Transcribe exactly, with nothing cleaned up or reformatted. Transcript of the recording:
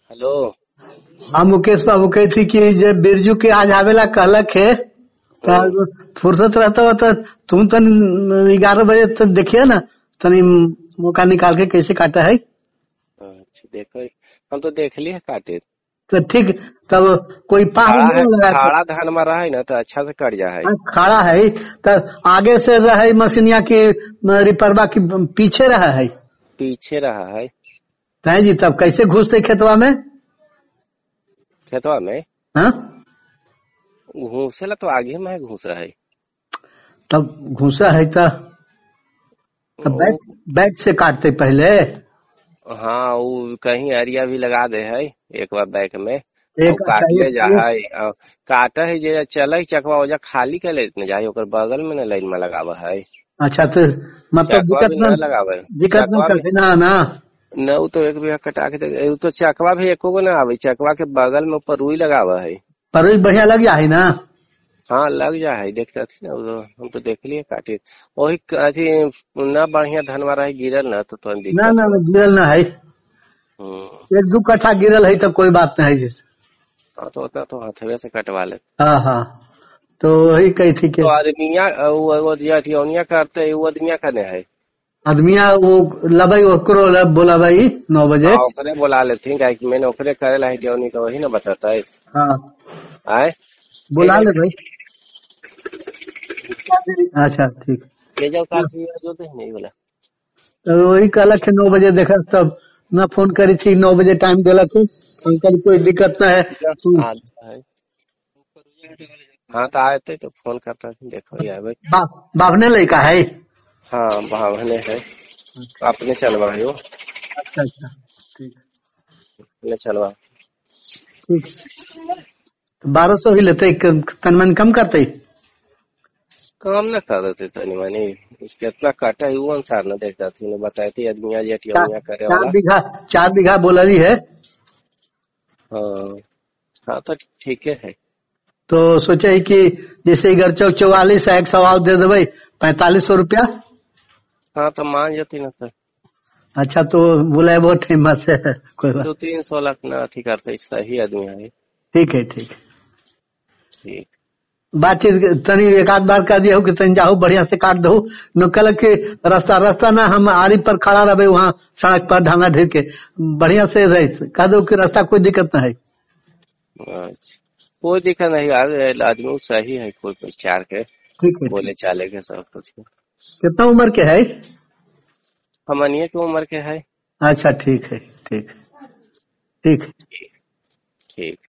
Hello. हाँ मुकेश बाबू कही थी कि जब बिरजू के आज आवेला कहलक है हम्म, तो फुर्सत रहता हो तो तुम तन ग्यारह बजे तक देखिए ना तनी मौका निकाल के कैसे काटा है। अच्छा देखो, हम तो देख लिए काटे। तो ठीक तब कोई पार खड़ा है, नहीं लगा तो खड़ा धान में रहा है ना तो अच्छा से कट जा है। हाँ, खड़ा है तब आगे से रहे मशीनिया की रिपरवा की पीछे रहा है पीछे रहा है तय जी तब कैसे घुसते खेतवा में। खेतवा में। हाँ घूसेला तो आगे में है, घूस रहा है। तब घुसा है तो तब वो, बैक बैक से काटते पहले। हाँ वो कहीं अरिया भी लगा दे है एक बार बैक में। और एक अच्छा काटले जा एक, है और काटे है जे चले चकवा वजह खाली कर ले न जाए ओकर बगल में न लाइन में लगावा है। अच्छा तो मतलब चकवा दिक्कत भी न न लगावे। दिक्कत न चकवा भी करते ना ना। न, वो तो एक भी कटा के दे- वो तो चकवा भी एको गो ना आवे, चकवा के बगल में ऊपर रुई लगावा है। पर भी बढ़िया लग जाए ना। हाँ लग जा है, देखता थी ना वो, हम तो देख लिए काटे। वही अथी न बढ़िया धनवा रहे गिरल ना तो थोड़ा ना दिक्कत ना हो। ना, गिरल ना है। हम्म। एक दो कट्ठा गिरल है तो कोई बात नहीं जैसे। हाँ तो उतना तो हथवे से कटवा ले। हाँ हाँ तो वही कही थी कि तो आदमिया वो वो दिया थी ओनिया करते है, वो आदमिया करने है। आदमिया वो लबई ओकरो लब बोला भाई नौ बजे। हाँ ओकरे बोला लेती काहे कि मैंने ओकरे करे ला है तो वही ना बताता है। हाँ आए ले बुला जाओ, ले भाई। अच्छा ठीक। ले जाओ काफी जो तो नहीं बोला। तो वही कहलक है नौ बजे देखा तब न फोन करी थी नौ बजे टाइम दिलक अंकल कोई दिक्कत ना है जस्ट तू आता है। हाँ तो आए थे तो फोन करता था, देखो यार भाई। बा, बाबने लड़का है। हाँ भावने है, अपने चलवा है वो, अच्छा अच्छा ठीक अपने चलवा। ठीक। बारह सौ ही लेते तन मन कम करते। काम न कर देते तनी मनी, कितना काटा है वो अनुसार न देखता थी, बताए थे आदमिया चार जेटिया करे चार वाला। बीघा चार बीघा बोलली है। हाँ हाँ तो ठीक है। तो सोचे कि जैसे इधर चौ चौवालीस एक सौ दे देवे पैंतालीस सौ रुपया। हाँ तो मान जाती ना सर। अच्छा तो बोला बहुत फेमस है कोई बात। दो तीन सौ लाख ना अथी करते, सही आदमी है। ठीक है ठीक। ठीक। बातचीत तनी एक आध बार कह दिया कि तनी जाओ बढ़िया से काट दो न कल के रास्ता रास्ता ना हम आरी पर खड़ा रहे वहाँ सड़क पर ढांगा ढेर के बढ़िया से रहे कह दो कि रास्ता कोई दिक्कत ना है। अच्छा कोई दिक्कत नहीं यार, आदमी सही है, कोई विचार के ठीक है ठीक। बोले चाले के सब कुछ। कितना उम्र के है। हमनिए की उम्र के है। अच्छा ठीक है ठीक ठीक। ठीक।